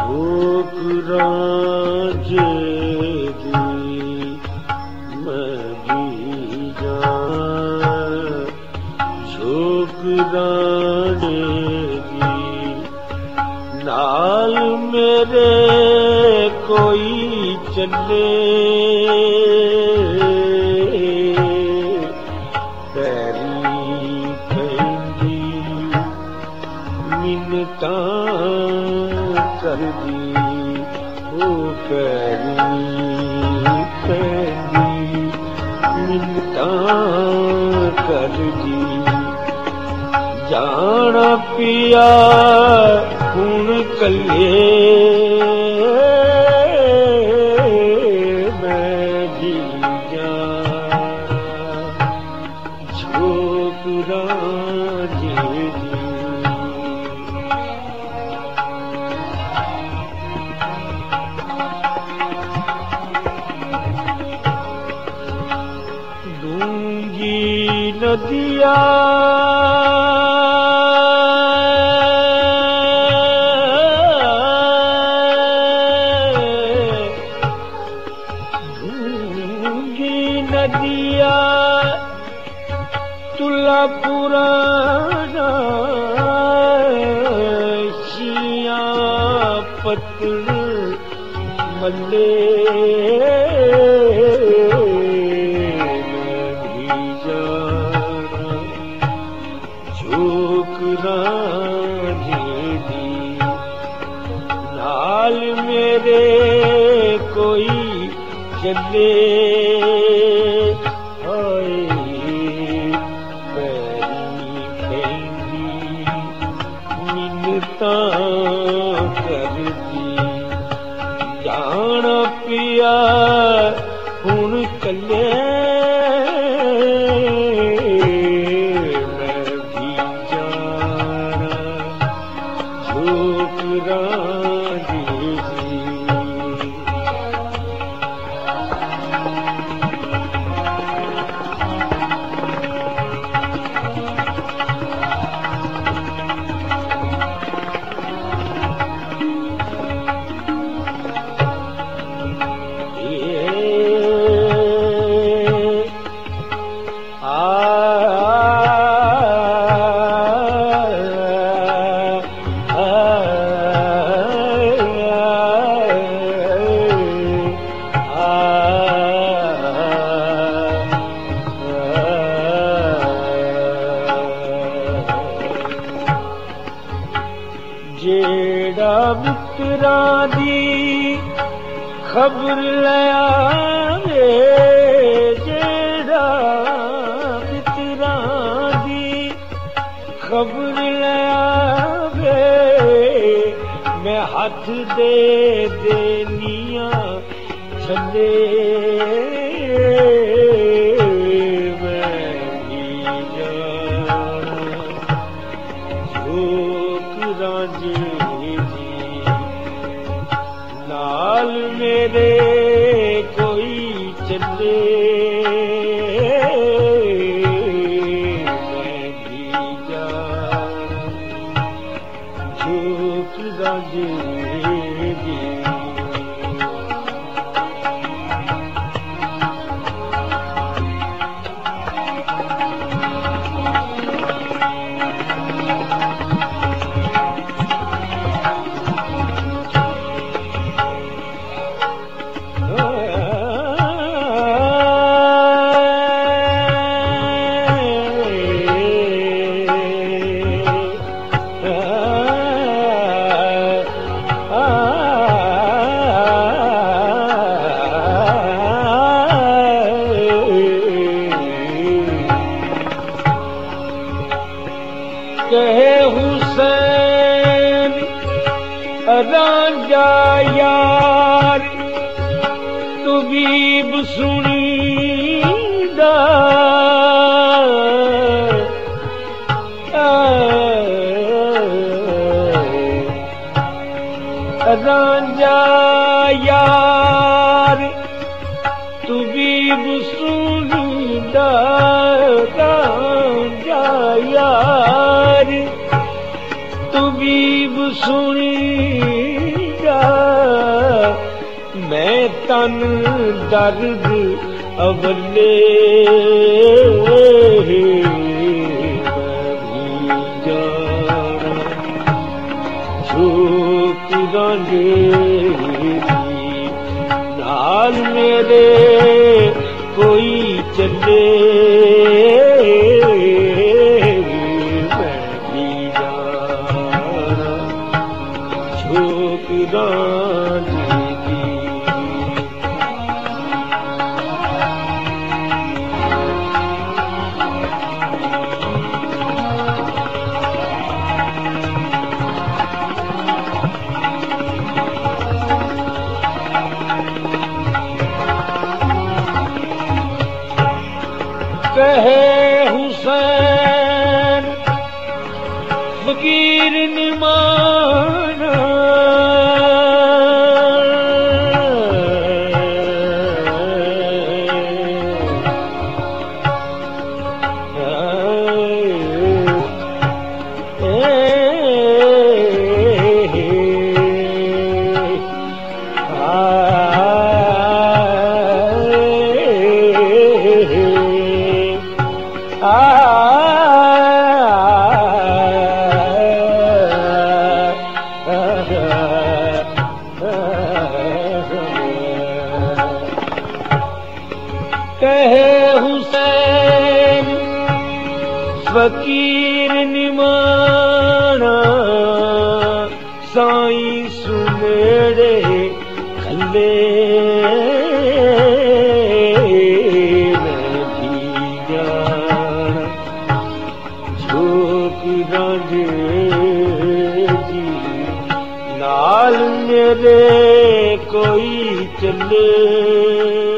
छोकरांजे दी मैं भी जान छोकरांजे दी नाल मेरे कोई चले कर दी ओ पैरी मिन्नतां कर दी जाना पिया हुण कल्ले मैं भी जाना छोकरांजे दी नदिया ढूंगी नदिया तुला पुराना शिया पतल मल्ले छोकरांजे दी नाल मेरे कोई चले हाय पैरी पैंदी मिन्नतां कर दी जाना पिया हुण कल्ले छोकरांजे दी जेड़ा मित्रां दी खबर ले आवे जेड़ा मित्रां दी खबर ले आवे मैं हाथ दे देनिया छले छोकरांजे दी नाल मेरे कोई चले मैं भी जाना छोकरांजे दी कहे हुसैन रांझा यार तबीब सुनीदा रांझा यार तबीब सुनीदा रांझा यार तबीब सुनीदा है तन दर्द अवले नाल मेरे कोई चले मैं भी जाना छोकरां दी। कहे हुसैन फकीर निमाना कहे हुसैन फकीर निमाना साईं सुनेड़े खले मैं भी जाना छोकरां जी नाल मेरे कोई चले